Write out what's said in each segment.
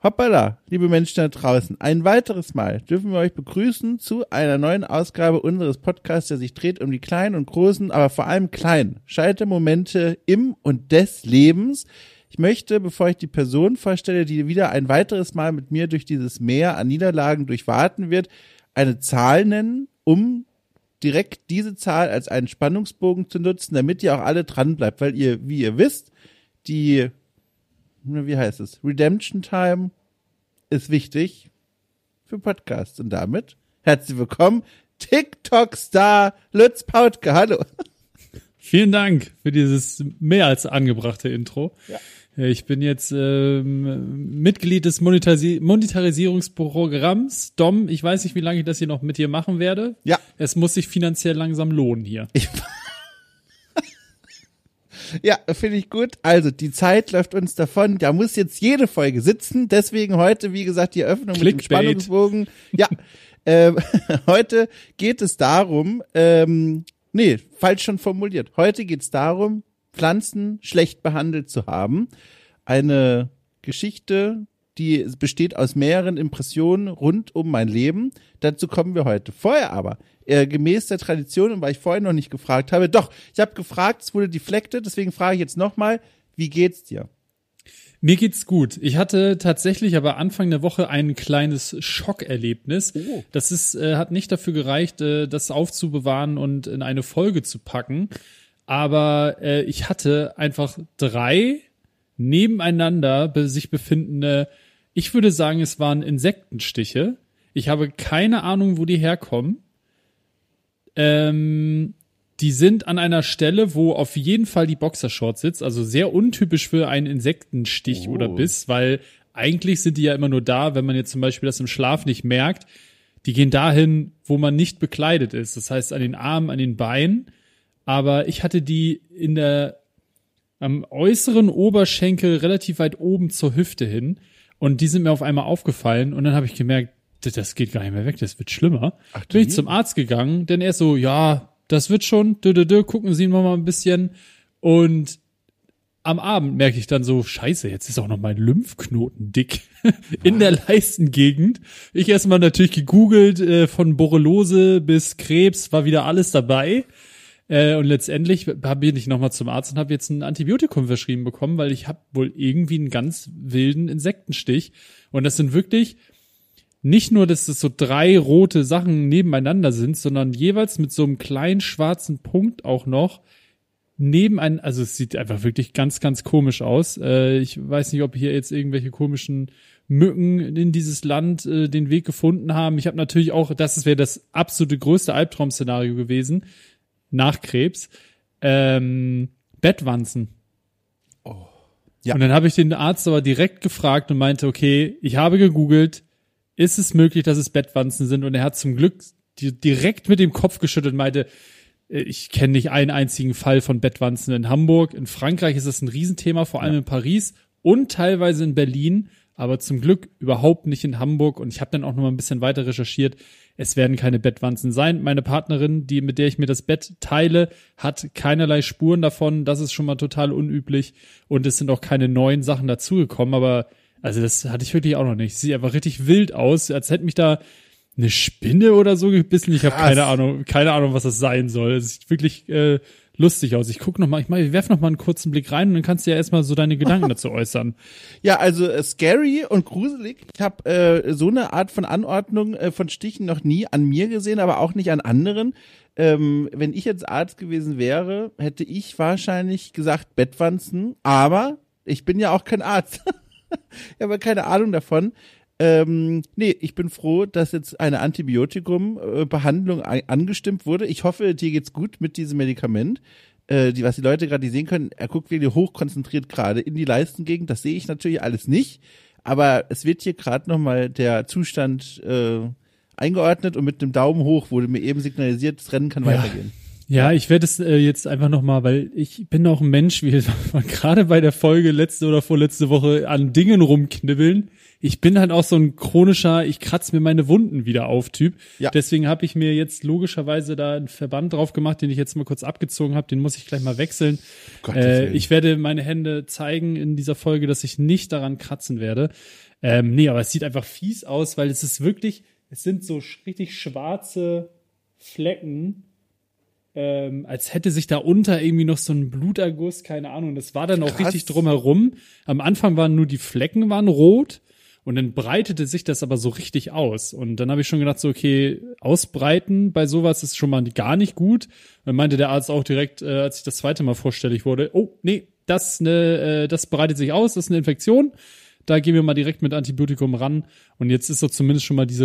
Hoppala, liebe Menschen da draußen, ein weiteres Mal dürfen wir euch begrüßen zu einer neuen Ausgabe unseres Podcasts, der sich dreht um die kleinen und großen, aber vor allem kleinen Schaltemomente im und des Lebens. Ich möchte, bevor ich die Person vorstelle, die wieder ein weiteres Mal mit mir durch dieses Meer an Niederlagen durchwaten wird, eine Zahl nennen, um direkt diese Zahl als einen Spannungsbogen zu nutzen, damit ihr auch alle dran bleibt, weil ihr, wie ihr wisst, wie heißt es? Redemption Time ist wichtig für Podcasts. Und damit herzlich willkommen, TikTok-Star Lutz Pautke. Hallo. Vielen Dank für dieses mehr als angebrachte Intro. Ja. Ich bin jetzt Mitglied des Monetarisierungsprogramms. Dom, ich weiß nicht, wie lange ich das hier noch mit dir machen werde. Ja. Es muss sich finanziell langsam lohnen hier. Ja, finde ich gut. Also, die Zeit läuft uns davon. Da muss jetzt jede Folge sitzen. Deswegen heute, wie gesagt, die Eröffnung Clickbait. mit dem Spannungsbogen. Ja, heute geht es darum, falsch schon formuliert. Heute geht es darum, Pflanzen schlecht behandelt zu haben. Eine Geschichte, die besteht aus mehreren Impressionen rund um mein Leben. Dazu kommen wir heute. Vorher aber, gemäß der Tradition, und weil ich vorhin noch nicht gefragt habe, ich habe gefragt, es wurde deflected, deswegen frage ich jetzt nochmal, wie geht's dir? Mir geht's gut. Ich hatte tatsächlich aber Anfang der Woche ein kleines Schockerlebnis. Oh. Das hat nicht dafür gereicht, das aufzubewahren und in eine Folge zu packen. Aber ich hatte einfach 3 nebeneinander sich befindende, ich würde sagen, es waren Insektenstiche. Ich habe keine Ahnung, wo die herkommen. Die sind an einer Stelle, wo auf jeden Fall die Boxershorts sitzt, also sehr untypisch für einen Insektenstich oder Biss, weil eigentlich sind die ja immer nur da, wenn man jetzt zum Beispiel das im Schlaf nicht merkt. Die gehen dahin, wo man nicht bekleidet ist, das heißt an den Armen, an den Beinen. Aber ich hatte die am äußeren Oberschenkel relativ weit oben zur Hüfte hin und die sind mir auf einmal aufgefallen und dann habe ich gemerkt, das geht gar nicht mehr weg, das wird schlimmer. Bin ich zum Arzt gegangen, denn er so, ja, das wird schon, gucken Sie noch mal ein bisschen. Und am Abend merke ich dann so, scheiße, jetzt ist auch noch mein Lymphknoten dick in der Leistengegend. Ich erstmal natürlich gegoogelt, von Borreliose bis Krebs war wieder alles dabei. Und letztendlich bin ich nochmal zum Arzt und habe jetzt ein Antibiotikum verschrieben bekommen, weil ich habe wohl irgendwie einen ganz wilden Insektenstich. Und das sind wirklich nicht nur, dass das so 3 rote Sachen nebeneinander sind, sondern jeweils mit so einem kleinen schwarzen Punkt auch noch nebeneinander. Also es sieht einfach wirklich ganz, ganz komisch aus. Ich weiß nicht, ob hier jetzt irgendwelche komischen Mücken in dieses Land den Weg gefunden haben. Ich habe natürlich auch, das wäre das absolute größte Albtraum-Szenario gewesen, nach Krebs, Bettwanzen. Oh. Ja. Und dann habe ich den Arzt aber direkt gefragt und meinte, okay, ich habe gegoogelt, ist es möglich, dass es Bettwanzen sind? Und er hat zum Glück direkt mit dem Kopf geschüttelt und meinte, ich kenne nicht einen einzigen Fall von Bettwanzen in Hamburg. In Frankreich ist das ein Riesenthema, vor allem in Paris und teilweise in Berlin, aber zum Glück überhaupt nicht in Hamburg. Und ich habe dann auch noch mal ein bisschen weiter recherchiert. Es werden keine Bettwanzen sein. Meine Partnerin, mit der ich mir das Bett teile, hat keinerlei Spuren davon. Das ist schon mal total unüblich. Und es sind auch keine neuen Sachen dazugekommen. Aber also das hatte ich wirklich auch noch nicht. Sieht einfach richtig wild aus, als hätte mich da eine Spinne oder so gebissen. Ich habe keine Ahnung, was das sein soll. Es sieht wirklich lustig aus. Ich guck noch mal, ich werf noch mal einen kurzen Blick rein und dann kannst du ja erstmal so deine Gedanken dazu äußern. Ja, also scary und gruselig. Ich habe so eine Art von Anordnung von Stichen noch nie an mir gesehen, aber auch nicht an anderen. Wenn ich jetzt Arzt gewesen wäre, hätte ich wahrscheinlich gesagt Bettwanzen, aber ich bin ja auch kein Arzt. Ich habe keine Ahnung davon. Ich bin froh, dass jetzt eine Antibiotikum-Behandlung angestimmt wurde. Ich hoffe, dir geht's gut mit diesem Medikament. Was die Leute gerade nicht sehen können, er guckt wirklich hochkonzentriert gerade in die Leistengegend. Das sehe ich natürlich alles nicht. Aber es wird hier gerade nochmal der Zustand eingeordnet und mit einem Daumen hoch wurde mir eben signalisiert, das Rennen kann weitergehen. Ja, ich werde es jetzt einfach nochmal, weil ich bin auch ein Mensch, wie wir gerade bei der Folge letzte oder vorletzte Woche an Dingen rumknibbeln. Ich bin halt auch so ein chronischer, ich kratze mir meine Wunden wieder auf Typ. Ja. Deswegen habe ich mir jetzt logischerweise da einen Verband drauf gemacht, den ich jetzt mal kurz abgezogen habe. Den muss ich gleich mal wechseln. Ich werde meine Hände zeigen in dieser Folge, dass ich nicht daran kratzen werde. Nee, aber es sieht einfach fies aus, weil es ist wirklich, es sind so richtig schwarze Flecken, als hätte sich da unter irgendwie noch so ein Bluterguss, keine Ahnung. Das war dann auch richtig drumherum. Am Anfang waren nur die Flecken waren rot und dann breitete sich das aber so richtig aus. Und dann habe ich schon gedacht, so okay, ausbreiten bei sowas ist schon mal gar nicht gut. Dann meinte der Arzt auch direkt, als ich das zweite Mal vorstellig wurde, oh nee, das breitet sich aus, das ist eine Infektion. Da gehen wir mal direkt mit Antibiotikum ran. Und jetzt ist so zumindest schon mal diese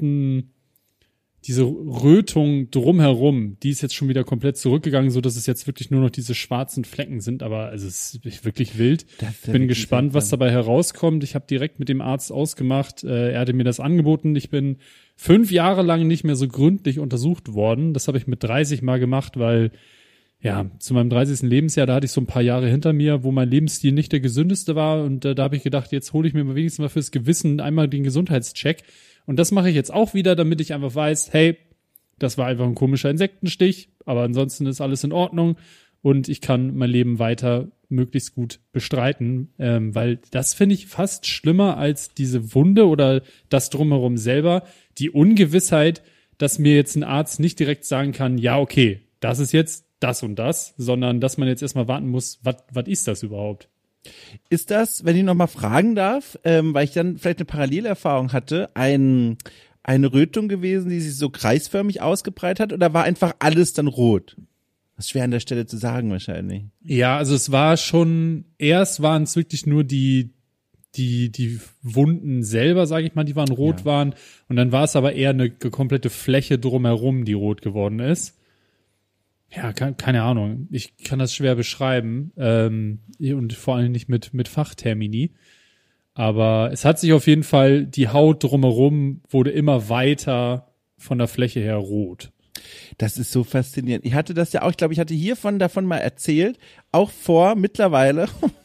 Rötung drumherum, die ist jetzt schon wieder komplett zurückgegangen, so dass es jetzt wirklich nur noch diese schwarzen Flecken sind, aber also es ist wirklich wild. Bin gespannt, was dabei herauskommt. Ich habe direkt mit dem Arzt ausgemacht, er hatte mir das angeboten. Ich bin 5 Jahre lang nicht mehr so gründlich untersucht worden. Das habe ich mit 30 mal gemacht, weil ja, zu meinem 30. Lebensjahr, da hatte ich so ein paar Jahre hinter mir, wo mein Lebensstil nicht der gesündeste war und da habe ich gedacht, jetzt hole ich mir mal wenigstens mal fürs Gewissen einmal den Gesundheitscheck. Und das mache ich jetzt auch wieder, damit ich einfach weiß, hey, das war einfach ein komischer Insektenstich, aber ansonsten ist alles in Ordnung und ich kann mein Leben weiter möglichst gut bestreiten, weil das finde ich fast schlimmer als diese Wunde oder das drumherum selber, die Ungewissheit, dass mir jetzt ein Arzt nicht direkt sagen kann, ja, okay, das ist jetzt das und das, sondern dass man jetzt erstmal warten muss, was ist das überhaupt? Ist das, wenn ich noch mal fragen darf, weil ich dann vielleicht eine Parallelerfahrung hatte, eine Rötung gewesen, die sich so kreisförmig ausgebreitet hat, oder war einfach alles dann rot? Das ist schwer an der Stelle zu sagen wahrscheinlich. Ja, also es war schon, erst waren es wirklich nur die Wunden selber, sage ich mal, die waren rot waren, und dann war es aber eher eine komplette Fläche drumherum, die rot geworden ist. Ja, keine Ahnung. Ich kann das schwer beschreiben und vor allem nicht mit Fachtermini. Aber es hat sich auf jeden Fall, die Haut drumherum wurde immer weiter von der Fläche her rot. Das ist so faszinierend. Ich hatte das ja auch, ich glaube, ich hatte davon mal erzählt, auch vor mittlerweile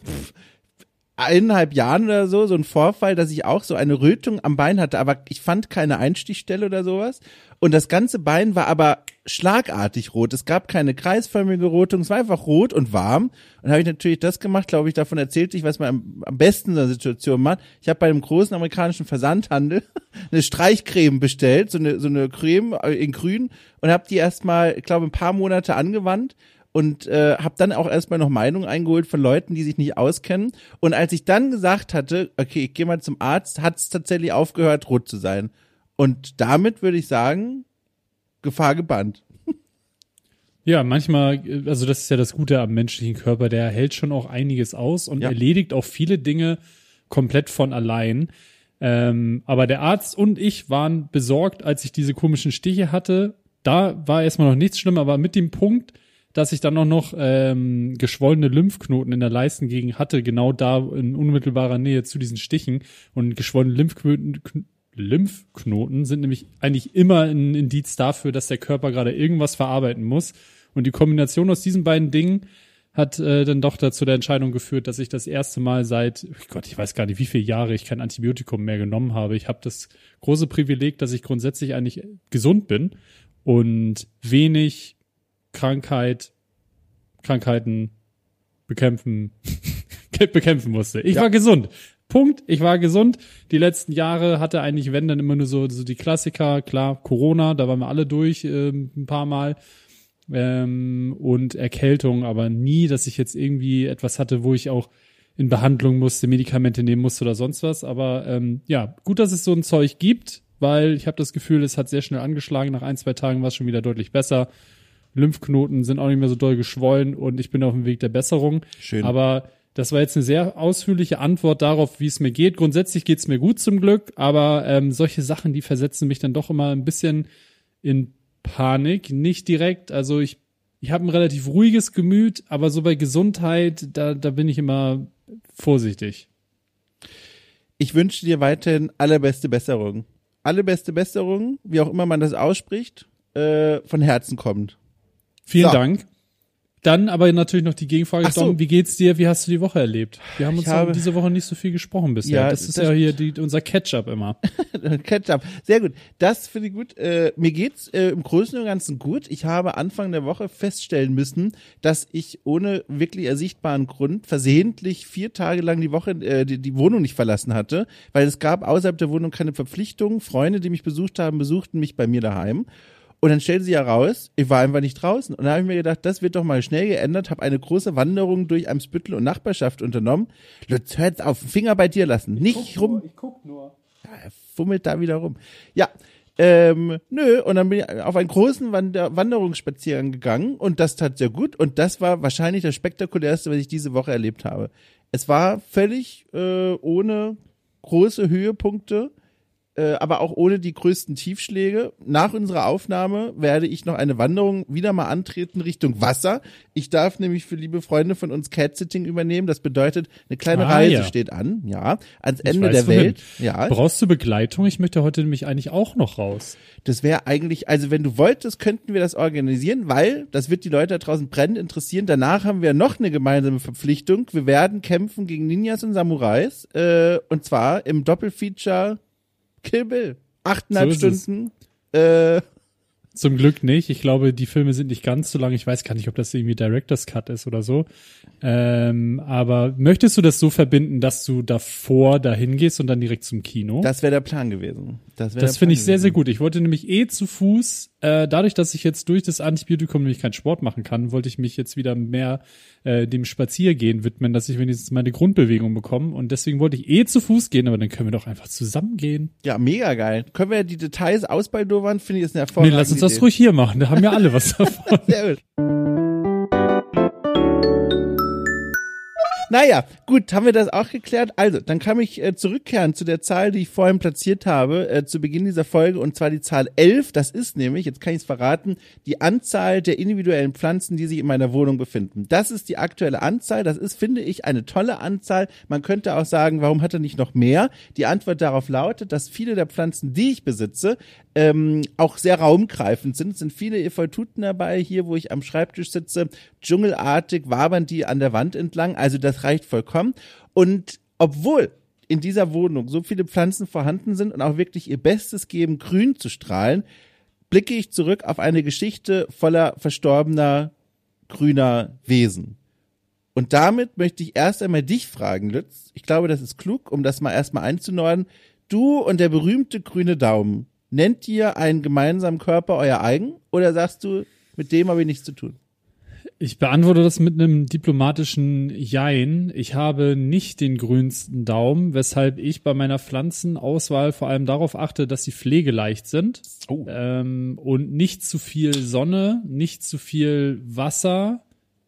1,5 Jahren oder so ein Vorfall, dass ich auch so eine Rötung am Bein hatte, aber ich fand keine Einstichstelle oder sowas. Und das ganze Bein war aber schlagartig rot. Es gab keine kreisförmige Rotung, es war einfach rot und warm. Und dann habe ich natürlich das gemacht, glaube ich, davon erzählt ich, was man am besten in der Situation macht. Ich habe bei einem großen amerikanischen Versandhandel eine Streichcreme bestellt, so eine Creme in grün, und habe die erstmal, ich glaube, ein paar Monate angewandt. Und habe dann auch erstmal noch Meinungen eingeholt von Leuten, die sich nicht auskennen. Und als ich dann gesagt hatte, okay, ich gehe mal zum Arzt, hat es tatsächlich aufgehört, rot zu sein. Und damit würde ich sagen, Gefahr gebannt. Ja, manchmal, also das ist ja das Gute am menschlichen Körper, der hält schon auch einiges aus und erledigt auch viele Dinge komplett von allein. Aber der Arzt und ich waren besorgt, als ich diese komischen Stiche hatte. Da war erstmal noch nichts schlimm, aber mit dem Punkt, dass ich dann auch noch geschwollene Lymphknoten in der Leistengegend hatte, genau da in unmittelbarer Nähe zu diesen Stichen. Und geschwollene Lymphknoten sind nämlich eigentlich immer ein Indiz dafür, dass der Körper gerade irgendwas verarbeiten muss. Und die Kombination aus diesen beiden Dingen hat dann doch dazu der Entscheidung geführt, dass ich das erste Mal seit, Gott, ich weiß gar nicht, wie viele Jahre ich kein Antibiotikum mehr genommen habe. Ich habe das große Privileg, dass ich grundsätzlich eigentlich gesund bin und wenig Krankheiten bekämpfen musste. Ich war gesund. Punkt. Ich war gesund. Die letzten Jahre hatte eigentlich, wenn, dann immer nur so die Klassiker. Klar, Corona, da waren wir alle durch ein paar Mal. Und Erkältung, aber nie, dass ich jetzt irgendwie etwas hatte, wo ich auch in Behandlung musste, Medikamente nehmen musste oder sonst was. Aber ja, gut, dass es so ein Zeug gibt, weil ich habe das Gefühl, es hat sehr schnell angeschlagen. Nach 1-2 Tagen war es schon wieder deutlich besser. Lymphknoten sind auch nicht mehr so doll geschwollen und ich bin auf dem Weg der Besserung. Schön. Aber das war jetzt eine sehr ausführliche Antwort darauf, wie es mir geht. Grundsätzlich geht's mir gut zum Glück, aber solche Sachen, die versetzen mich dann doch immer ein bisschen in Panik. Nicht direkt, also ich habe ein relativ ruhiges Gemüt, aber so bei Gesundheit, da bin ich immer vorsichtig. Ich wünsche dir weiterhin allerbeste Besserung. Allerbeste Besserung, wie auch immer man das ausspricht, von Herzen kommt. Vielen Dank. Dann aber natürlich noch die Gegenfrage, Dom, wie geht's dir? Wie hast du die Woche erlebt? Wir haben uns diese Woche nicht so viel gesprochen bisher. Ja, das ist ja hier unser Catch-up immer. Catch-up, sehr gut. Das finde ich gut. Mir geht's im Großen und Ganzen gut. Ich habe Anfang der Woche feststellen müssen, dass ich ohne wirklich ersichtbaren Grund versehentlich 4 Tage lang die Woche die Wohnung nicht verlassen hatte, weil es gab außerhalb der Wohnung keine Verpflichtungen. Freunde, die mich besucht haben, besuchten mich bei mir daheim. Und dann stellte sie ja raus, ich war einfach nicht draußen. Und da habe ich mir gedacht, das wird doch mal schnell geändert, habe eine große Wanderung durch Eimsbüttel und Nachbarschaft unternommen. Lutz, hör jetzt auf, Finger bei dir lassen. Ich guck nur. Ja, er fummelt da wieder rum. Ja, nö. Und dann bin ich auf einen großen Wanderungsspaziergang gegangen und das tat sehr gut. Und das war wahrscheinlich das Spektakulärste, was ich diese Woche erlebt habe. Es war völlig ohne große Höhepunkte, aber auch ohne die größten Tiefschläge. Nach unserer Aufnahme werde ich noch eine Wanderung wieder mal antreten Richtung Wasser. Ich darf nämlich für liebe Freunde von uns Cat-Sitting übernehmen. Das bedeutet, eine kleine Reise steht an, ja, ans Ende der Welt. Ja. Brauchst du Begleitung? Ich möchte heute nämlich eigentlich auch noch raus. Das wäre eigentlich, also wenn du wolltest, könnten wir das organisieren, weil das wird die Leute da draußen brennend interessieren. Danach haben wir noch eine gemeinsame Verpflichtung. Wir werden kämpfen gegen Ninjas und Samurais, und zwar im Doppelfeature Kill Bill. 8,5 Stunden. Zum Glück nicht. Ich glaube, die Filme sind nicht ganz so lang. Ich weiß gar nicht, ob das irgendwie Director's Cut ist oder so. Aber möchtest du das so verbinden, dass du davor dahin gehst und dann direkt zum Kino? Das wäre der Plan gewesen. Das finde ich sehr, sehr gut. Ich wollte nämlich zu Fuß, dadurch, dass ich jetzt durch das Antibiotikum nämlich keinen Sport machen kann, wollte ich mich jetzt wieder mehr dem Spaziergehen widmen, dass ich wenigstens meine Grundbewegung bekomme. Und deswegen wollte ich zu Fuß gehen, aber dann können wir doch einfach zusammen gehen. Ja, mega geil. Können wir die Details ausbaldowern? Finde ich, ist eine hervorragende Nee, lass uns das ruhig hier machen. Da haben ja alle was davon. Sehr gut. Naja, gut, haben wir das auch geklärt. Also, dann kann ich zurückkehren zu der Zahl, die ich vorhin platziert habe, zu Beginn dieser Folge, und zwar die Zahl 11. Das ist nämlich, jetzt kann ich es verraten, die Anzahl der individuellen Pflanzen, die sich in meiner Wohnung befinden. Das ist die aktuelle Anzahl. Das ist, finde ich, eine tolle Anzahl. Man könnte auch sagen, warum hat er nicht noch mehr? Die Antwort darauf lautet, dass viele der Pflanzen, die ich besitze, auch sehr raumgreifend sind. Es sind viele Euphorbien dabei, hier, wo ich am Schreibtisch sitze. Dschungelartig wabern die an der Wand entlang. Also das reicht vollkommen. Und obwohl in dieser Wohnung so viele Pflanzen vorhanden sind und auch wirklich ihr Bestes geben, grün zu strahlen, blicke ich zurück auf eine Geschichte voller verstorbener grüner Wesen. Und damit möchte ich erst einmal dich fragen, Lutz. Ich glaube, das ist klug, um das mal erstmal einzunordnen. Du und der berühmte grüne Daumen, nennt ihr einen gemeinsamen Körper euer eigen oder sagst du, mit dem habe ich nichts zu tun? Ich beantworte das mit einem diplomatischen Jein. Ich habe nicht den grünsten Daumen, weshalb ich bei meiner Pflanzenauswahl vor allem darauf achte, dass sie pflegeleicht sind. Und nicht zu viel Sonne, nicht zu viel Wasser.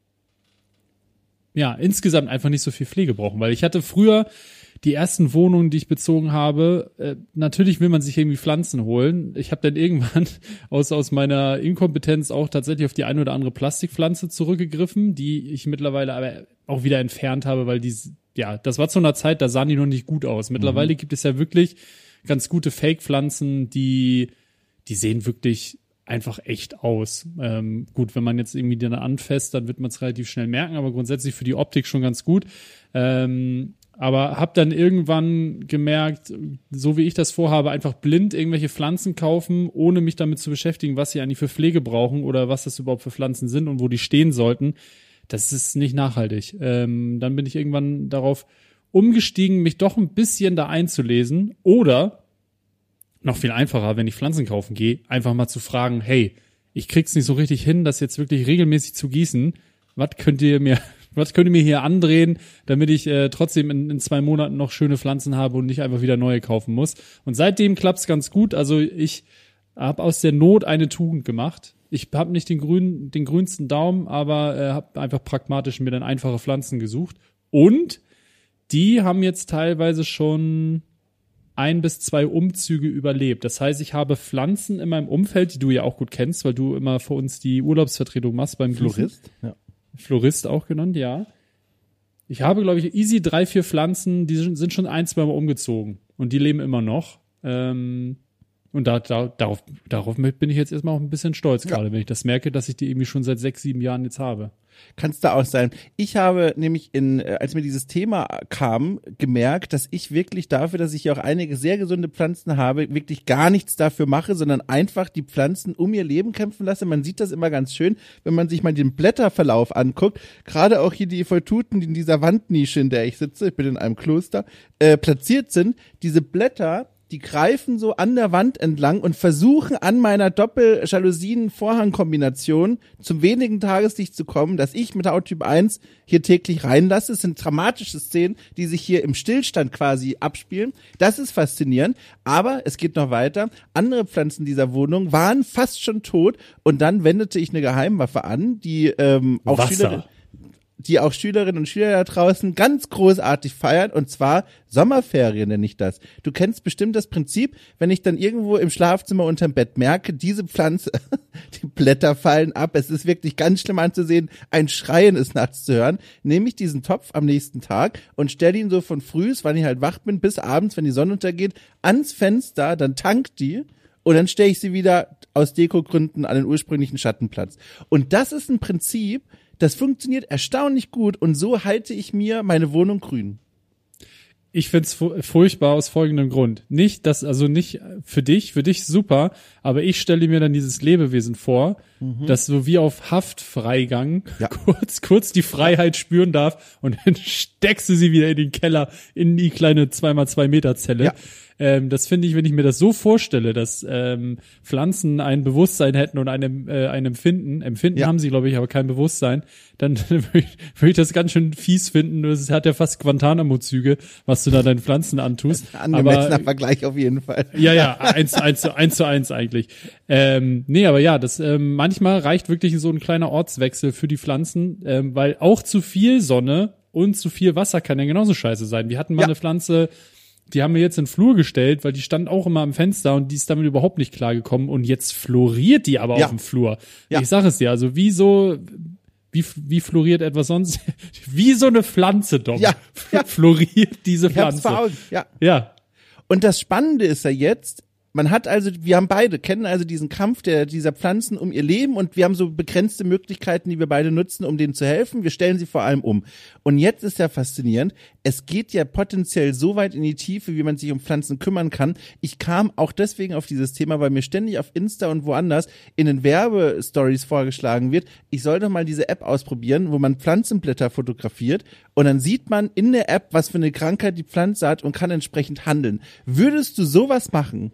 Ja, insgesamt einfach nicht so viel Pflege brauchen, weil ich hatte früher die ersten Wohnungen, die ich bezogen habe, natürlich will man sich irgendwie Pflanzen holen. Ich habe dann irgendwann aus meiner Inkompetenz auch tatsächlich auf die eine oder andere Plastikpflanze zurückgegriffen, die ich mittlerweile aber auch wieder entfernt habe, weil das war zu einer Zeit, da sahen die noch nicht gut aus. Mittlerweile gibt es ja wirklich ganz gute Fake-Pflanzen, die sehen wirklich einfach echt aus. Gut, wenn man jetzt irgendwie dann anfasst, dann wird man es relativ schnell merken, aber grundsätzlich für die Optik schon ganz gut. Aber hab dann irgendwann gemerkt, so wie ich das vorhabe, einfach blind irgendwelche Pflanzen kaufen, ohne mich damit zu beschäftigen, was sie eigentlich für Pflege brauchen oder was das überhaupt für Pflanzen sind und wo die stehen sollten. Das ist nicht nachhaltig. Dann bin ich irgendwann darauf umgestiegen, mich doch ein bisschen da einzulesen oder noch viel einfacher, wenn ich Pflanzen kaufen gehe, einfach mal zu fragen, hey, ich krieg's nicht so richtig hin, das jetzt wirklich regelmäßig zu gießen. Was könnt ihr mir hier andrehen, damit ich trotzdem in 2 Monaten noch schöne Pflanzen habe und nicht einfach wieder neue kaufen muss. Und seitdem klappt's ganz gut. Also ich habe aus der Not eine Tugend gemacht. Ich habe nicht den grünsten Daumen, aber habe einfach pragmatisch mir dann einfache Pflanzen gesucht. Und die haben jetzt teilweise schon 1 bis 2 Umzüge überlebt. Das heißt, ich habe Pflanzen in meinem Umfeld, die du ja auch gut kennst, weil du immer für uns die Urlaubsvertretung machst beim Florist. Ja. Florist auch genannt, ja. Ich habe, glaube ich, easy 3, 4 Pflanzen, die sind schon 1, 2 Mal umgezogen. Und die leben immer noch. Und darauf bin ich jetzt erstmal auch ein bisschen stolz gerade, wenn ich das merke, dass ich die irgendwie schon seit 6, 7 Jahren jetzt habe. Kannst du auch sein. Ich habe nämlich als mir dieses Thema kam, gemerkt, dass ich wirklich dafür, dass ich ja auch einige sehr gesunde Pflanzen habe, wirklich gar nichts dafür mache, sondern einfach die Pflanzen um ihr Leben kämpfen lasse. Man sieht das immer ganz schön, wenn man sich mal den Blätterverlauf anguckt. Gerade auch hier die Euphorbetuten, die in dieser Wandnische, in der ich sitze, ich bin in einem Kloster, platziert sind. Diese Blätter, die greifen so an der Wand entlang und versuchen an meiner Doppel-Jalousien-Vorhang-Kombination zum wenigen Tageslicht zu kommen, dass ich mit Hauttyp 1 hier täglich reinlasse. Es sind dramatische Szenen, die sich hier im Stillstand quasi abspielen. Das ist faszinierend, aber es geht noch weiter. Andere Pflanzen dieser Wohnung waren fast schon tot und dann wendete ich eine Geheimwaffe an, die auch Schülerinnen und Schüler da draußen ganz großartig feiern, und zwar Sommerferien nenne ich das. Du kennst bestimmt das Prinzip, wenn ich dann irgendwo im Schlafzimmer unterm Bett merke, diese Pflanze, die Blätter fallen ab, es ist wirklich ganz schlimm anzusehen, ein Schreien ist nachts zu hören, nehme ich diesen Topf am nächsten Tag und stelle ihn so von frühs, wann ich halt wach bin, bis abends, wenn die Sonne untergeht, ans Fenster, dann tankt die und dann stelle ich sie wieder aus Dekogründen an den ursprünglichen Schattenplatz. Und das ist ein Prinzip, das funktioniert erstaunlich gut und so halte ich mir meine Wohnung grün. Ich find's furchtbar aus folgendem Grund. Nicht für dich super, aber ich stelle mir dann dieses Lebewesen vor, das so wie auf Haftfreigang kurz die Freiheit spüren darf und dann steckst du sie wieder in den Keller, in die kleine 2x2 Meter Zelle. Ja. Das finde ich, wenn ich mir das so vorstelle, dass Pflanzen ein Bewusstsein hätten und ein Empfinden haben sie, glaube ich, aber kein Bewusstsein, dann würde ich das ganz schön fies finden. Das hat ja fast Guantanamo-Züge, was du da deinen Pflanzen antust. Angemessener Vergleich auf jeden Fall. Ja, 1 zu 1 eigentlich. Aber ja, das manchmal reicht wirklich so ein kleiner Ortswechsel für die Pflanzen, weil auch zu viel Sonne und zu viel Wasser kann ja genauso scheiße sein. Wir hatten mal eine Pflanze, die haben wir jetzt in den Flur gestellt, weil die stand auch immer am Fenster und die ist damit überhaupt nicht klargekommen und jetzt floriert die aber auf dem Flur. Ja. Ich sage es dir, also wie floriert etwas sonst? Wie so eine Pflanze, Dom. Ja. Floriert diese Pflanze. Ja. Und das Spannende ist ja jetzt, wir kennen also diesen Kampf dieser Pflanzen um ihr Leben und wir haben so begrenzte Möglichkeiten, die wir beide nutzen, um denen zu helfen. Wir stellen sie vor allem um. Und jetzt ist ja faszinierend, es geht ja potenziell so weit in die Tiefe, wie man sich um Pflanzen kümmern kann. Ich kam auch deswegen auf dieses Thema, weil mir ständig auf Insta und woanders in den Werbestories vorgeschlagen wird, ich soll doch mal diese App ausprobieren, wo man Pflanzenblätter fotografiert und dann sieht man in der App, was für eine Krankheit die Pflanze hat und kann entsprechend handeln. Würdest du sowas machen?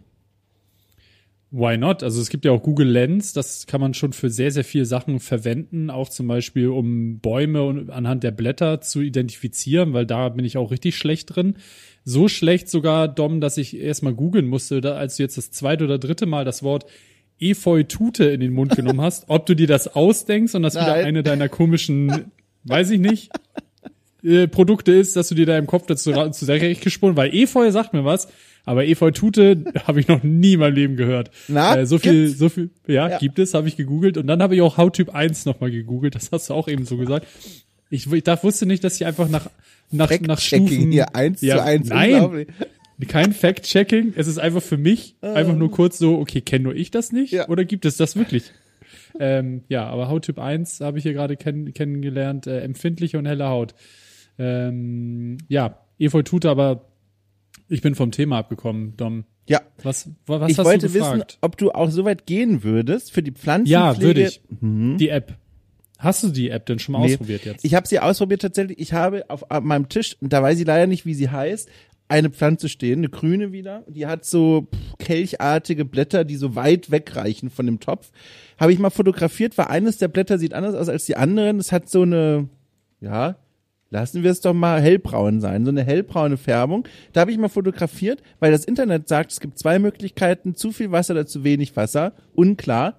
Why not? Also es gibt ja auch Google Lens, das kann man schon für sehr, sehr viele Sachen verwenden, auch zum Beispiel, um Bäume anhand der Blätter zu identifizieren, weil da bin ich auch richtig schlecht drin. So schlecht sogar, Dom, dass ich erstmal googeln musste, als du jetzt das 2. oder 3. Mal das Wort Euphorbetute in den Mund genommen hast, ob du dir das ausdenkst und das wieder eine deiner komischen, weiß ich nicht, Produkte ist, dass du dir da im Kopf dazu zurechtgesponnen, weil Efeu sagt mir was, aber Euphorbetute habe ich noch nie in meinem Leben gehört. So viel, gibt es, habe ich gegoogelt und dann habe ich auch Hauttyp 1 nochmal gegoogelt, das hast du auch eben so gesagt. Ich wusste nicht, dass sie einfach nach Stufen hier 1 zu 1. Nein, kein Fact-Checking, es ist einfach für mich einfach nur kurz so, okay, kenne nur ich das nicht oder gibt es das wirklich? Aber Hauttyp 1 habe ich hier gerade kennengelernt, empfindliche und helle Haut. Euphorbetute, aber ich bin vom Thema abgekommen, Dom. Ja. Was ich hast wollte du gefragt? Wissen, ob du auch so weit gehen würdest für die Pflanzenpflege. Ja, würde ich. Die App. Hast du die App denn schon mal ausprobiert jetzt? Ich habe sie ausprobiert tatsächlich. Ich habe auf meinem Tisch, da weiß ich leider nicht, wie sie heißt, eine Pflanze stehen, eine grüne wieder. Die hat so kelchartige Blätter, die so weit wegreichen von dem Topf. Habe ich mal fotografiert, weil eines der Blätter sieht anders aus als die anderen. Es hat so eine, lassen wir es doch mal hellbraun sein, so eine hellbraune Färbung. Da habe ich mal fotografiert, weil das Internet sagt, es gibt 2 Möglichkeiten, zu viel Wasser oder zu wenig Wasser. Unklar.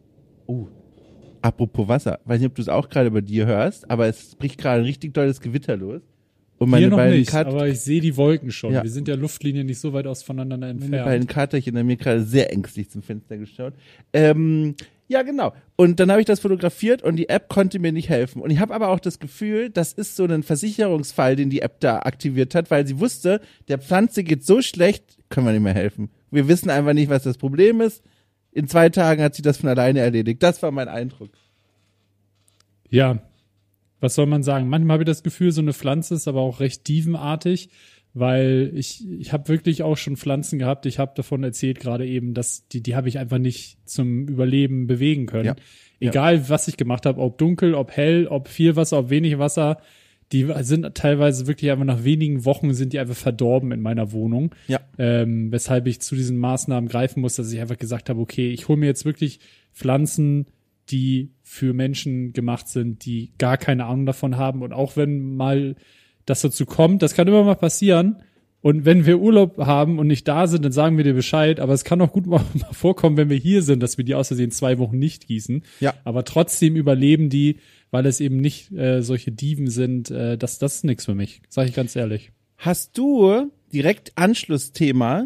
Apropos Wasser, weiß nicht, ob du es auch gerade bei dir hörst, aber es bricht gerade ein richtig tolles Gewitter los. Und meine Hier noch beiden nicht, aber ich sehe die Wolken schon. Ja. Wir sind ja Luftlinien nicht so weit voneinander entfernt. Meine beiden Katerchen haben mir gerade sehr ängstlich zum Fenster geschaut. Ja, genau. Und dann habe ich das fotografiert und die App konnte mir nicht helfen. Und ich habe aber auch das Gefühl, das ist so ein Versicherungsfall, den die App da aktiviert hat, weil sie wusste, der Pflanze geht so schlecht, können wir nicht mehr helfen. Wir wissen einfach nicht, was das Problem ist. In 2 Tagen hat sie das von alleine erledigt. Das war mein Eindruck. Ja, was soll man sagen? Manchmal habe ich das Gefühl, so eine Pflanze ist aber auch recht dievenartig, weil ich habe wirklich auch schon Pflanzen gehabt. Ich habe davon erzählt gerade eben, dass die habe ich einfach nicht zum Überleben bewegen können. Ja. Egal, was ich gemacht habe, ob dunkel, ob hell, ob viel Wasser, ob wenig Wasser, die sind teilweise wirklich einfach nach wenigen Wochen sind die einfach verdorben in meiner Wohnung. Ja. Weshalb ich zu diesen Maßnahmen greifen muss, dass ich einfach gesagt habe, okay, ich hole mir jetzt wirklich Pflanzen, die für Menschen gemacht sind, die gar keine Ahnung davon haben. Und auch wenn mal das dazu kommt, das kann immer mal passieren. Und wenn wir Urlaub haben und nicht da sind, dann sagen wir dir Bescheid. Aber es kann auch gut mal vorkommen, wenn wir hier sind, dass wir die aus Versehen 2 Wochen nicht gießen. Ja. Aber trotzdem überleben die, weil es eben nicht solche Diven sind. Das ist nichts für mich, sage ich ganz ehrlich. Hast du direkt Anschlussthema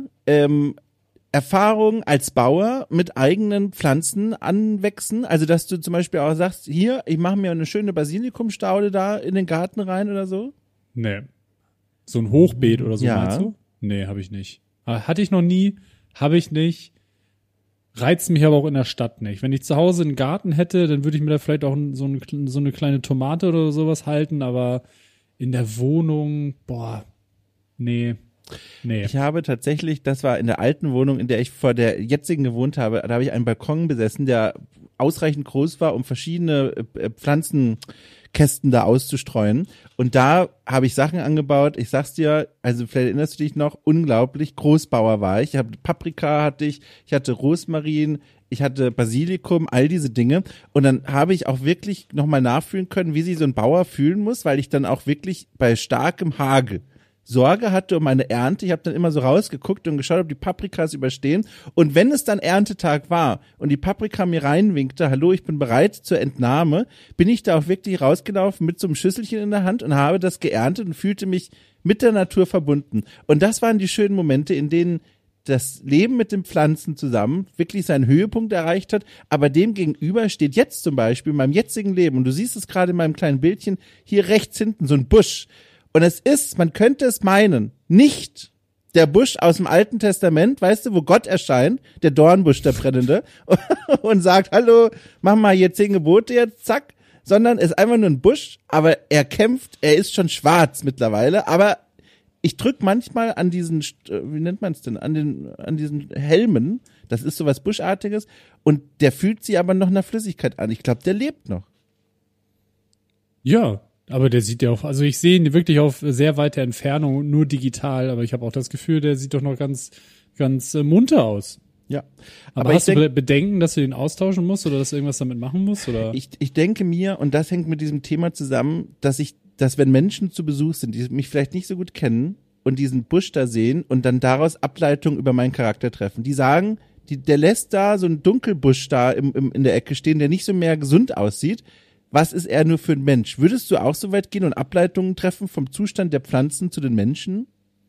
Erfahrung als Bauer mit eigenen Pflanzen anwachsen? Also, dass du zum Beispiel auch sagst, hier, ich mache mir eine schöne Basilikumstaude da in den Garten rein oder so? Nee. So ein Hochbeet oder so, Ja. meinst du? Nee, habe ich nicht. Hatte ich noch nie, habe ich nicht. Reizt mich aber auch in der Stadt nicht. Wenn ich zu Hause einen Garten hätte, dann würde ich mir da vielleicht auch so eine kleine Tomate oder sowas halten, aber in der Wohnung, nee. Ich habe tatsächlich, das war in der alten Wohnung, in der ich vor der jetzigen gewohnt habe, da habe ich einen Balkon besessen, der ausreichend groß war, um verschiedene Pflanzenkästen da auszustreuen. Und da habe ich Sachen angebaut. Ich sag's dir, also vielleicht erinnerst du dich noch, unglaublich Großbauer war ich. Ich habe Paprika hatte ich hatte Rosmarin, ich hatte Basilikum, all diese Dinge. Und dann habe ich auch wirklich nochmal nachfühlen können, wie sich so ein Bauer fühlen muss, weil ich dann auch wirklich bei starkem Hagel Sorge hatte um meine Ernte. Ich habe dann immer so rausgeguckt und geschaut, ob die Paprikas überstehen. Und wenn es dann Erntetag war und die Paprika mir reinwinkte, hallo, ich bin bereit zur Entnahme, bin ich da auch wirklich rausgelaufen mit so einem Schüsselchen in der Hand und habe das geerntet und fühlte mich mit der Natur verbunden. Und das waren die schönen Momente, in denen das Leben mit den Pflanzen zusammen wirklich seinen Höhepunkt erreicht hat, aber dem gegenüber steht jetzt zum Beispiel in meinem jetzigen Leben, und du siehst es gerade in meinem kleinen Bildchen, hier rechts hinten so ein Busch. Und es ist, man könnte es meinen, nicht der Busch aus dem Alten Testament, weißt du, wo Gott erscheint, der Dornbusch, der brennende, und sagt, hallo, mach mal hier 10 Gebote jetzt, zack, sondern es ist einfach nur ein Busch, aber er kämpft, er ist schon schwarz mittlerweile, aber ich drück manchmal an diesen, wie nennt man es denn, an diesen Helmen, das ist sowas Buschartiges, und der fühlt sich aber noch nach Flüssigkeit an. Ich glaube, der lebt noch. Ja, aber der sieht ja auch, also ich sehe ihn wirklich auf sehr weite Entfernung, nur digital, aber ich habe auch das Gefühl, der sieht doch noch ganz, ganz munter aus. Ja. Aber hast du Bedenken, dass du ihn austauschen musst oder dass du irgendwas damit machen musst? Oder? Ich denke mir, und das hängt mit diesem Thema zusammen, dass wenn Menschen zu Besuch sind, die mich vielleicht nicht so gut kennen und diesen Busch da sehen und dann daraus Ableitungen über meinen Charakter treffen, die sagen, der lässt da so einen Dunkelbusch da in der Ecke stehen, der nicht so mehr gesund aussieht. Was ist er nur für ein Mensch? Würdest du auch so weit gehen und Ableitungen treffen vom Zustand der Pflanzen zu den Menschen?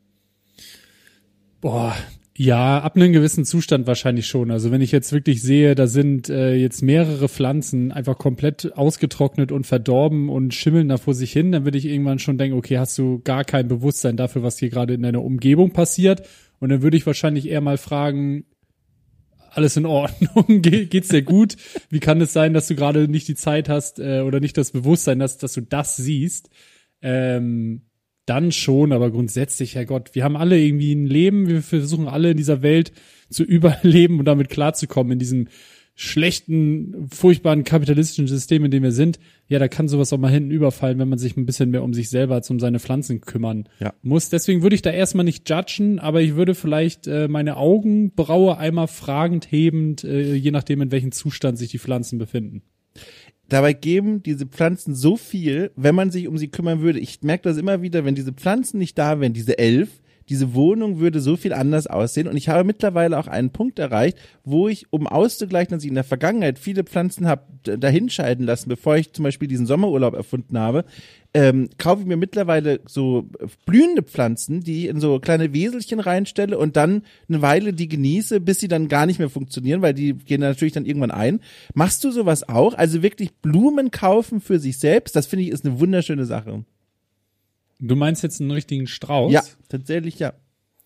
Ja, ab einem gewissen Zustand wahrscheinlich schon. Also wenn ich jetzt wirklich sehe, da sind jetzt mehrere Pflanzen einfach komplett ausgetrocknet und verdorben und schimmeln da vor sich hin, dann würde ich irgendwann schon denken, okay, hast du gar kein Bewusstsein dafür, was hier gerade in deiner Umgebung passiert? Und dann würde ich wahrscheinlich eher mal fragen, alles in Ordnung? Geht's dir gut? Wie kann es sein, dass du gerade nicht die Zeit hast oder nicht das Bewusstsein hast, dass du das siehst? Dann schon, aber grundsätzlich, Herrgott, wir haben alle irgendwie ein Leben, wir versuchen alle in dieser Welt zu überleben und damit klarzukommen, in diesem schlechten, furchtbaren kapitalistischen System, in dem wir sind. Ja, da kann sowas auch mal hinten überfallen, wenn man sich ein bisschen mehr um sich selber als um seine Pflanzen kümmern muss. Deswegen würde ich da erstmal nicht judgen, aber ich würde vielleicht meine Augenbraue einmal fragend hebend, je nachdem, in welchem Zustand sich die Pflanzen befinden. Dabei geben diese Pflanzen so viel, wenn man sich um sie kümmern würde. Ich merke das immer wieder, wenn diese Pflanzen nicht da wären, diese 11, diese Wohnung würde so viel anders aussehen. Und ich habe mittlerweile auch einen Punkt erreicht, wo ich, um auszugleichen, dass ich in der Vergangenheit viele Pflanzen habe dahinscheiden lassen, bevor ich zum Beispiel diesen Sommerurlaub erfunden habe, kaufe ich mir mittlerweile so blühende Pflanzen, die ich in so kleine Weselchen reinstelle und dann eine Weile die genieße, bis sie dann gar nicht mehr funktionieren, weil die gehen natürlich dann irgendwann ein. Machst du sowas auch? Also wirklich Blumen kaufen für sich selbst, das finde ich ist eine wunderschöne Sache. Du meinst jetzt einen richtigen Strauß? Ja, tatsächlich ja.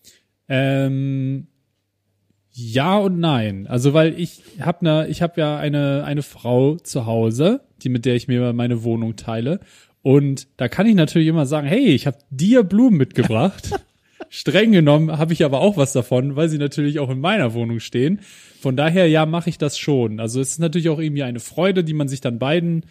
Ja und nein. Also weil ich habe ja eine Frau zu Hause, mit der ich mir meine Wohnung teile. Und da kann ich natürlich immer sagen, hey, ich habe dir Blumen mitgebracht. Streng genommen habe ich aber auch was davon, weil sie natürlich auch in meiner Wohnung stehen. Von daher, ja, mache ich das schon. Also es ist natürlich auch irgendwie eine Freude, die man sich dann beiden,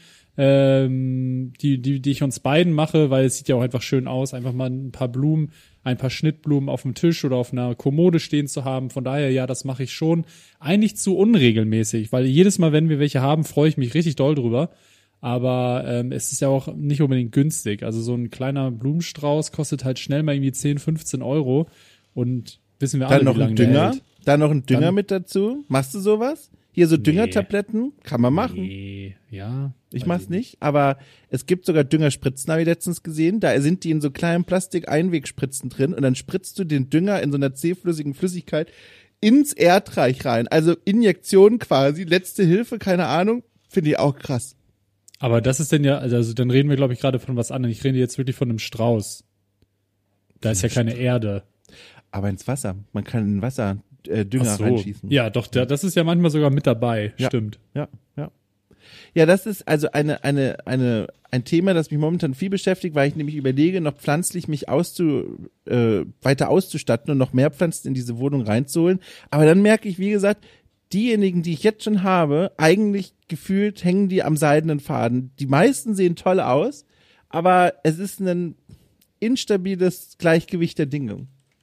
die ich uns beiden mache, weil es sieht ja auch einfach schön aus, einfach mal ein paar Blumen, ein paar Schnittblumen auf dem Tisch oder auf einer Kommode stehen zu haben. Von daher, ja, das mache ich schon. Eigentlich zu unregelmäßig, weil jedes Mal, wenn wir welche haben, freue ich mich richtig doll drüber. Aber es ist ja auch nicht unbedingt günstig. Also so ein kleiner Blumenstrauß kostet halt schnell mal irgendwie 10, 15 Euro. Und wissen wir alle, wie lange der hält. Dann noch ein Dünger mit dazu. Machst du sowas? Hier so Düngertabletten? Kann man machen. Nee, ja. Ich mach's nicht, aber es gibt sogar Düngerspritzen, habe ich letztens gesehen. Da sind die in so kleinen Plastik-Einwegspritzen drin und dann spritzt du den Dünger in so einer zähflüssigen Flüssigkeit ins Erdreich rein. Also Injektion quasi, letzte Hilfe, keine Ahnung. Finde ich auch krass. Aber das ist denn ja, also dann reden wir, glaube ich, gerade von was anderem. Ich rede jetzt wirklich von einem Strauß. Da ist ja keine Erde. Aber ins Wasser. Man kann in Wasser Dünger reinschießen. Ja, doch, das ist ja manchmal sogar mit dabei. Ja. Stimmt. Ja. Ja, das ist also ein Thema, das mich momentan viel beschäftigt, weil ich nämlich überlege, noch pflanzlich mich weiter auszustatten und noch mehr Pflanzen in diese Wohnung reinzuholen. Aber dann merke ich, wie gesagt, diejenigen, die ich jetzt schon habe, eigentlich gefühlt hängen die am seidenen Faden. Die meisten sehen toll aus, aber es ist ein instabiles Gleichgewicht der Dinge.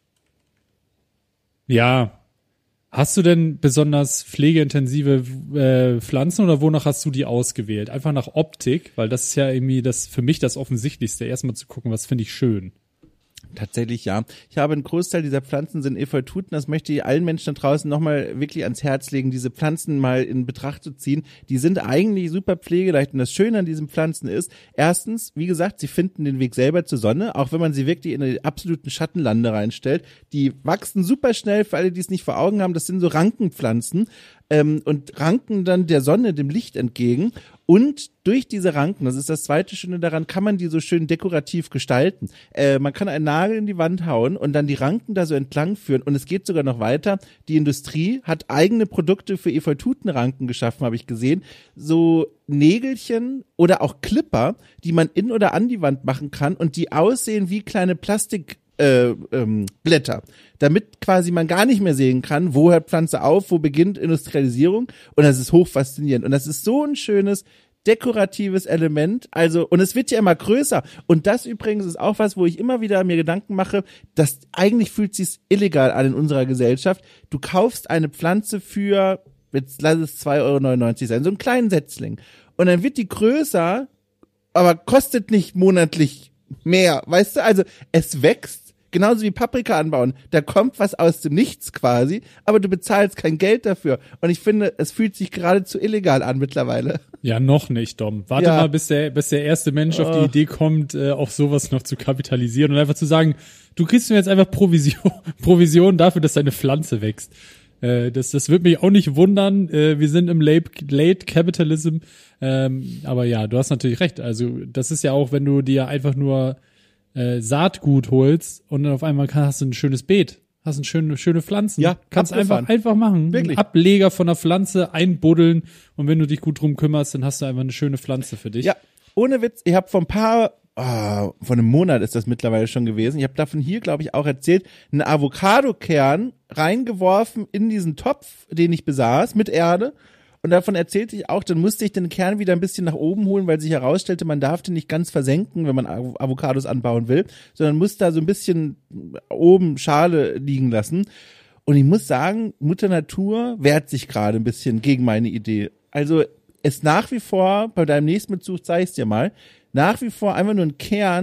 Ja. Hast du denn besonders pflegeintensive Pflanzen oder wonach hast du die ausgewählt? Einfach nach Optik, weil das ist ja irgendwie für mich das Offensichtlichste, erstmal zu gucken, was finde ich schön. Tatsächlich ja. Ich habe einen Großteil dieser Pflanzen sind Efeututen. Das möchte ich allen Menschen da draußen nochmal wirklich ans Herz legen, diese Pflanzen mal in Betracht zu ziehen. Die sind eigentlich super pflegeleicht und das Schöne an diesen Pflanzen ist, erstens, wie gesagt, sie finden den Weg selber zur Sonne, auch wenn man sie wirklich in die absoluten Schattenlande reinstellt. Die wachsen super schnell, für alle, die es nicht vor Augen haben, das sind so Rankenpflanzen. Und ranken dann der Sonne, dem Licht entgegen. Und durch diese Ranken, das ist das zweite Schöne daran, kann man die so schön dekorativ gestalten. Man kann einen Nagel in die Wand hauen und dann die Ranken da so entlang führen. Und es geht sogar noch weiter. Die Industrie hat eigene Produkte für Efeututenranken geschaffen, habe ich gesehen. So Nägelchen oder auch Clipper, die man in oder an die Wand machen kann und die aussehen wie kleine Blätter, damit quasi man gar nicht mehr sehen kann, wo hört Pflanze auf, wo beginnt Industrialisierung, und das ist hochfaszinierend und das ist so ein schönes dekoratives Element, also, und es wird ja immer größer und das übrigens ist auch was, wo ich immer wieder mir Gedanken mache, dass eigentlich fühlt sich's illegal an in unserer Gesellschaft. Du kaufst eine Pflanze für, jetzt lass es 2,99 € sein, so einen kleinen Setzling und dann wird die größer, aber kostet nicht monatlich mehr, weißt du, also es wächst, genauso wie Paprika anbauen, da kommt was aus dem Nichts quasi, aber du bezahlst kein Geld dafür und ich finde, es fühlt sich geradezu illegal an mittlerweile. Ja, noch nicht, Dom. Warte mal, bis der erste Mensch auf die Idee kommt, auf sowas noch zu kapitalisieren und einfach zu sagen, du kriegst mir jetzt einfach Provision dafür, dass deine Pflanze wächst. Das wird mich auch nicht wundern. Wir sind im Late Capitalism. Aber ja, du hast natürlich recht. Also das ist ja auch, wenn du dir einfach nur Saatgut holst und dann auf einmal hast du ein schönes Beet. Hast schöne Pflanzen. Ja, kannst einfach machen. Wirklich. Ableger von der Pflanze einbuddeln und wenn du dich gut drum kümmerst, dann hast du einfach eine schöne Pflanze für dich. Ja, ohne Witz, ich habe vor einem Monat ist das mittlerweile schon gewesen. Ich habe davon hier, glaube ich, auch erzählt, einen Avocado-Kern reingeworfen in diesen Topf, den ich besaß, mit Erde. Und davon erzählte ich auch, dann musste ich den Kern wieder ein bisschen nach oben holen, weil sich herausstellte, man darf den nicht ganz versenken, wenn man Avocados anbauen will, sondern muss da so ein bisschen oben Schale liegen lassen. Und ich muss sagen, Mutter Natur wehrt sich gerade ein bisschen gegen meine Idee. Also es nach wie vor, bei deinem nächsten Besuch zeige ich es dir mal, nach wie vor einfach nur ein Kern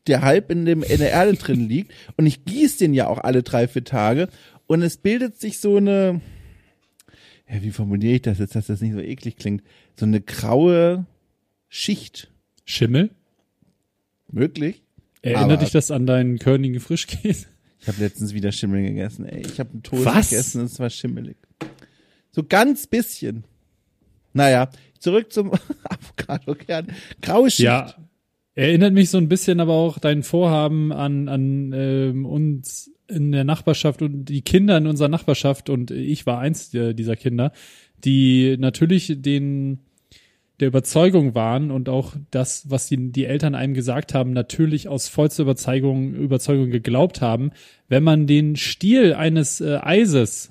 der halb in der Erde drin liegt. Und ich gieße den ja auch alle 3-4 Tage. Und es bildet sich so eine, ja, wie formuliere ich das jetzt, dass das nicht so eklig klingt? So eine graue Schicht. Schimmel? Möglich. Erinnert dich das an deinen körnigen Frischkäse? Ich habe letztens wieder Schimmel gegessen, ey. Ich habe einen Toast gegessen und es war schimmelig. So ganz bisschen. Naja, zurück zum Avocado-Kern. Graue Schicht. Ja, erinnert mich so ein bisschen aber auch dein Vorhaben an uns in der Nachbarschaft und die Kinder in unserer Nachbarschaft, und ich war eins dieser Kinder, die natürlich der Überzeugung waren und auch das, was die Eltern einem gesagt haben, natürlich aus vollster Überzeugung geglaubt haben, wenn man den Stiel eines Eises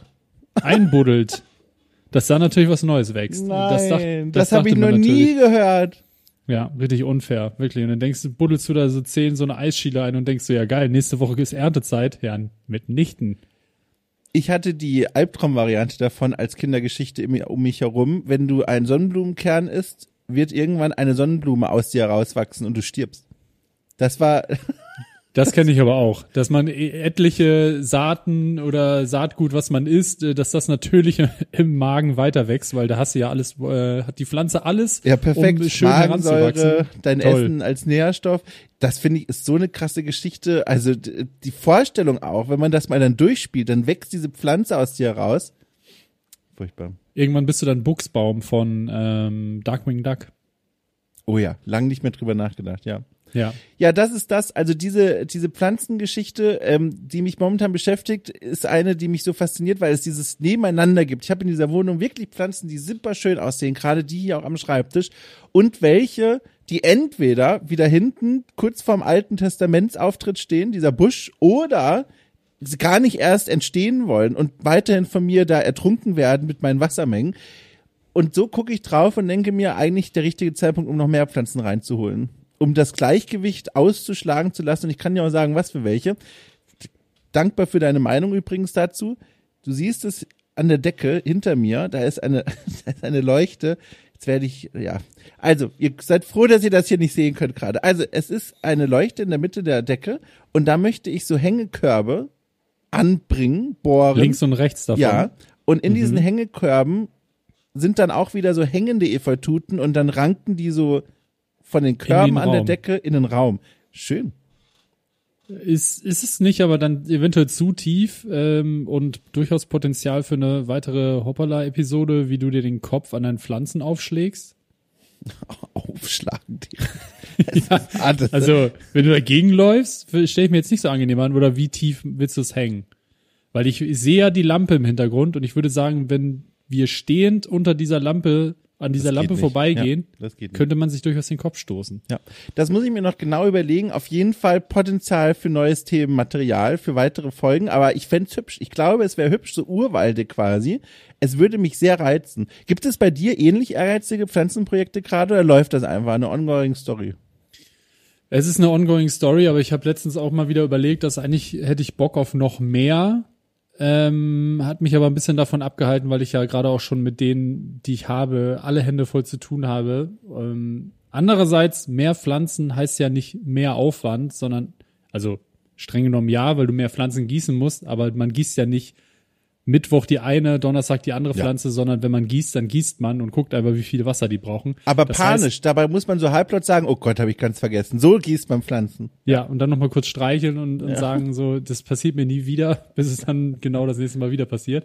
einbuddelt, dass da natürlich was Neues wächst. Nein, das habe ich noch nie gehört. Ja, richtig unfair, wirklich. Und dann buddelst du da so 10 so eine Eisschiele ein und denkst so, ja geil, nächste Woche ist Erntezeit. Ja, mitnichten. Ich hatte die Albtraum-Variante davon als Kindergeschichte um mich herum. Wenn du einen Sonnenblumenkern isst, wird irgendwann eine Sonnenblume aus dir rauswachsen und du stirbst. Das war... Das kenne ich aber auch, dass man etliche Saaten oder Saatgut, was man isst, dass das natürlich im Magen weiter wächst, weil da hast du ja alles, hat die Pflanze alles, ja, perfekt. Um schön heranzuwachsen. Dein Toll. Essen als Nährstoff. Das finde ich ist so eine krasse Geschichte. Also die Vorstellung auch, wenn man das mal dann durchspielt, dann wächst diese Pflanze aus dir raus. Furchtbar. Irgendwann bist du dann Buchsbaum von Darkwing Duck. Oh ja, lang nicht mehr drüber nachgedacht, ja. Ja. Ja, das ist das. Also diese Pflanzengeschichte, die mich momentan beschäftigt, ist eine, die mich so fasziniert, weil es dieses Nebeneinander gibt. Ich habe in dieser Wohnung wirklich Pflanzen, die super schön aussehen, gerade die hier auch am Schreibtisch, und welche, die entweder wieder hinten kurz vorm Alten Testamentsauftritt stehen, dieser Busch, oder gar nicht erst entstehen wollen und weiterhin von mir da ertrunken werden mit meinen Wassermengen. Und so gucke ich drauf und denke mir, eigentlich der richtige Zeitpunkt, um noch mehr Pflanzen reinzuholen, um das Gleichgewicht auszuschlagen zu lassen. Und ich kann dir auch sagen, was für welche. Dankbar für deine Meinung übrigens dazu. Du siehst es an der Decke hinter mir, da ist eine Leuchte. Jetzt werde ich, ja. Also, ihr seid froh, dass ihr das hier nicht sehen könnt gerade. Also, es ist eine Leuchte in der Mitte der Decke und da möchte ich so Hängekörbe anbringen, bohren. Links und rechts davon. Ja, und in diesen Hängekörben sind dann auch wieder so hängende Efeututen und dann ranken die so von den Körben an der Decke in den Raum. Schön. Ist es nicht, aber dann eventuell zu tief und durchaus Potenzial für eine weitere Hoppala-Episode, wie du dir den Kopf an deinen Pflanzen aufschlägst? Aufschlagen. Ja, also, wenn du dagegen läufst, stelle ich mir jetzt nicht so angenehm an, oder wie tief willst du es hängen? Weil ich sehe ja die Lampe im Hintergrund und ich würde sagen, wenn wir stehend unter dieser Lampe an dieser Lampe vorbeigehen, könnte man sich durchaus den Kopf stoßen. Ja, das muss ich mir noch genau überlegen. Auf jeden Fall Potenzial für neues Themenmaterial, für weitere Folgen. Aber ich fänd's hübsch. Ich glaube, es wäre hübsch, so Urwalde quasi. Es würde mich sehr reizen. Gibt es bei dir ähnlich ehrgeizige Pflanzenprojekte gerade oder läuft das einfach eine ongoing Story? Es ist eine ongoing Story, aber ich habe letztens auch mal wieder überlegt, dass eigentlich hätte ich Bock auf noch mehr. Hat mich aber ein bisschen davon abgehalten, weil ich ja gerade auch schon mit denen, die ich habe, alle Hände voll zu tun habe. Andererseits, mehr Pflanzen heißt ja nicht mehr Aufwand, sondern, also streng genommen ja, weil du mehr Pflanzen gießen musst, aber man gießt ja nicht Mittwoch die eine, Donnerstag die andere Pflanze, sondern wenn man gießt, dann gießt man und guckt einfach, wie viel Wasser die brauchen. Aber das panisch, dabei muss man so halblaut sagen, oh Gott, habe ich ganz vergessen. So gießt man Pflanzen. Ja, und dann nochmal kurz streicheln und sagen so, das passiert mir nie wieder, bis es dann genau das nächste Mal wieder passiert.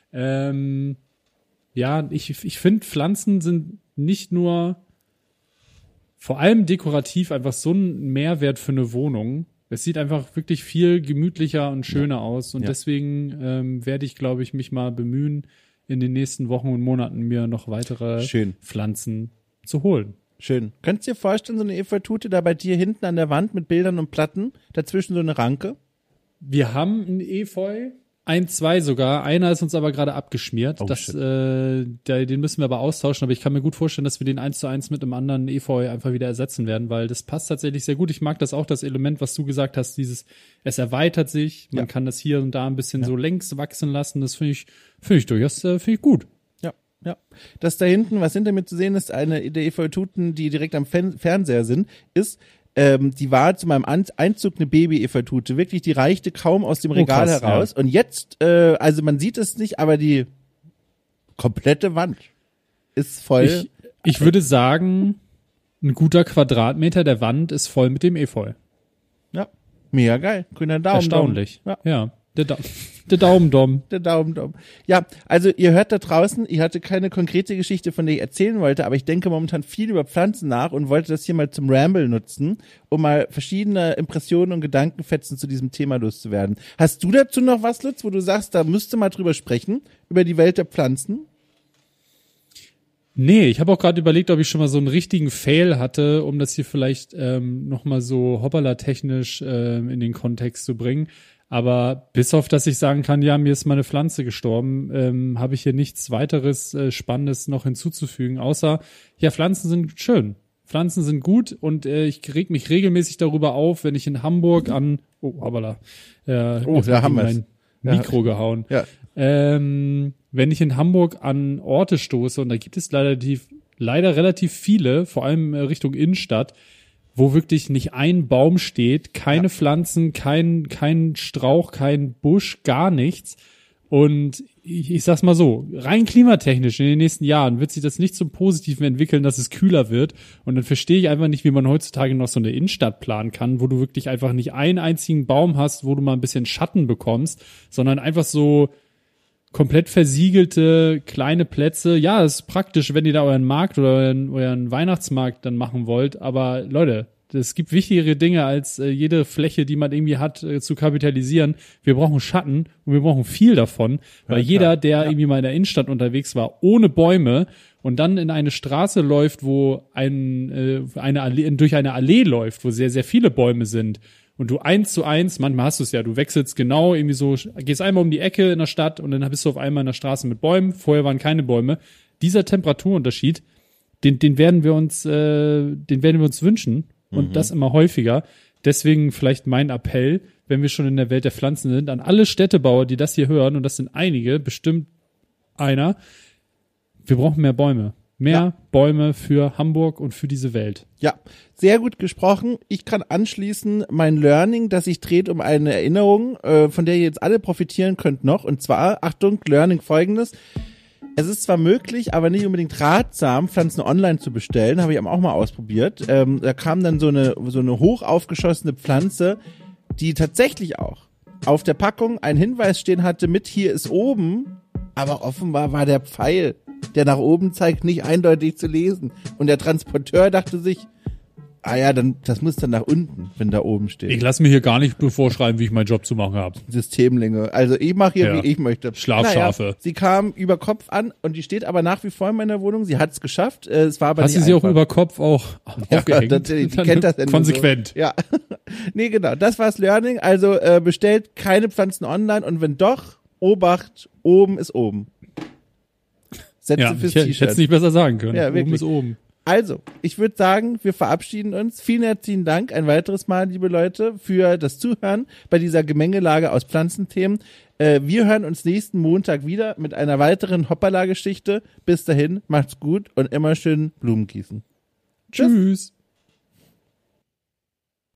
Ja, ich finde, Pflanzen sind nicht nur vor allem dekorativ einfach so ein Mehrwert für eine Wohnung. Es sieht einfach wirklich viel gemütlicher und schöner aus. Und deswegen werde ich, glaube ich, mich mal bemühen, in den nächsten Wochen und Monaten mir noch weitere Pflanzen zu holen. Schön. Könntest du dir vorstellen, so eine Efeutute da bei dir hinten an der Wand mit Bildern und Platten, dazwischen so eine Ranke? Wir haben einen Efeu, 2 sogar. Einer ist uns aber gerade abgeschmiert. Oh, den müssen wir aber austauschen. Aber ich kann mir gut vorstellen, dass wir den 1:1 mit einem anderen Efeu einfach wieder ersetzen werden, weil das passt tatsächlich sehr gut. Ich mag das auch, das Element, was du gesagt hast, es erweitert sich. Man kann das hier und da ein bisschen so längs wachsen lassen. Das finde ich durchaus gut. Ja. Das da hinten, was hinter mir zu sehen ist, eine der Efeututen, die direkt am Fernseher sind, ist Die war zu meinem Einzug eine Baby-Efeutute. Wirklich, die reichte kaum aus dem Regal krass, heraus. Ja. Und jetzt, also man sieht es nicht, aber die komplette Wand ist voll. Ich würde sagen, ein guter Quadratmeter der Wand ist voll mit dem Efeu. Ja, mega geil. Grüner Daumen. Erstaunlich. Ja. Der Daumen-Dom. Der Daumen-Dom. Ja, also ihr hört da draußen, ich hatte keine konkrete Geschichte, von der ich erzählen wollte, aber ich denke momentan viel über Pflanzen nach und wollte das hier mal zum Ramble nutzen, um mal verschiedene Impressionen und Gedankenfetzen zu diesem Thema loszuwerden. Hast du dazu noch was, Lutz, wo du sagst, da müsste mal drüber sprechen, über die Welt der Pflanzen? Nee, ich habe auch gerade überlegt, ob ich schon mal so einen richtigen Fail hatte, um das hier vielleicht nochmal so hoppala-technisch in den Kontext zu bringen. Aber bis auf, dass ich sagen kann, ja, mir ist meine Pflanze gestorben, habe ich hier nichts weiteres Spannendes noch hinzuzufügen, außer, ja, Pflanzen sind schön. Pflanzen sind gut und ich reg mich regelmäßig darüber auf, wenn ich in Hamburg an, da haben wir mein Mikro gehauen. Ja. Wenn ich in Hamburg an Orte stoße, und da gibt es leider relativ viele, vor allem Richtung Innenstadt, wo wirklich nicht ein Baum steht, keine Pflanzen, kein Strauch, kein Busch, gar nichts. Und ich sag's mal so, rein klimatechnisch in den nächsten Jahren wird sich das nicht zum Positiven entwickeln, dass es kühler wird. Und dann verstehe ich einfach nicht, wie man heutzutage noch so eine Innenstadt planen kann, wo du wirklich einfach nicht einen einzigen Baum hast, wo du mal ein bisschen Schatten bekommst, sondern einfach so komplett versiegelte kleine Plätze. Ja, ist praktisch, wenn ihr da euren Markt oder euren Weihnachtsmarkt dann machen wollt. Aber Leute, es gibt wichtigere Dinge als jede Fläche, die man irgendwie hat, zu kapitalisieren. Wir brauchen Schatten und wir brauchen viel davon, weil jeder, der irgendwie mal in der Innenstadt unterwegs war, ohne Bäume und dann in eine Straße läuft, wo durch eine Allee läuft, wo sehr, sehr viele Bäume sind, und du 1:1, manchmal hast du es ja, du wechselst genau irgendwie so, gehst einmal um die Ecke in der Stadt und dann bist du auf einmal in der Straße mit Bäumen, vorher waren keine Bäume. Dieser Temperaturunterschied, den werden wir uns wünschen und das immer häufiger. Deswegen vielleicht mein Appell, wenn wir schon in der Welt der Pflanzen sind, an alle Städtebauer, die das hier hören, und das sind einige, bestimmt einer, wir brauchen mehr Bäume. Mehr Bäume für Hamburg und für diese Welt. Ja, sehr gut gesprochen. Ich kann anschließen, mein Learning, das sich dreht um eine Erinnerung, von der ihr jetzt alle profitieren könnt noch. Und zwar, Achtung, Learning folgendes. Es ist zwar möglich, aber nicht unbedingt ratsam, Pflanzen online zu bestellen. Habe ich auch mal ausprobiert. Da kam dann so eine hoch aufgeschossene Pflanze, die tatsächlich auch auf der Packung einen Hinweis stehen hatte mit hier ist oben, aber offenbar war der Pfeil, der nach oben zeigt, nicht eindeutig zu lesen. Und der Transporteur dachte sich, dann das muss dann nach unten, wenn da oben steht. Ich lasse mir hier gar nicht vorschreiben, wie ich meinen Job zu machen habe. Systemlinge. Also ich mache hier, wie ich möchte. Schlafschafe. Sie kam über Kopf an und die steht aber nach wie vor in meiner Wohnung. Sie hat es geschafft. Es war aber Hast nicht du sie einfach. Auch über Kopf aufgehängt? Natürlich. Die kennt das konsequent. So. Ja. Nee, genau. Das war's Learning. Also bestellt keine Pflanzen online und wenn doch, Obacht, oben ist oben. Sätze fürs T-Shirt. Ich hätte es nicht besser sagen können. Ja, oben ist oben. Also, ich würde sagen, wir verabschieden uns. Vielen herzlichen Dank ein weiteres Mal, liebe Leute, für das Zuhören bei dieser Gemengelage aus Pflanzenthemen. Wir hören uns nächsten Montag wieder mit einer weiteren Hoppala-Geschichte. Bis dahin, macht's gut und immer schön Blumen gießen. Tschüss.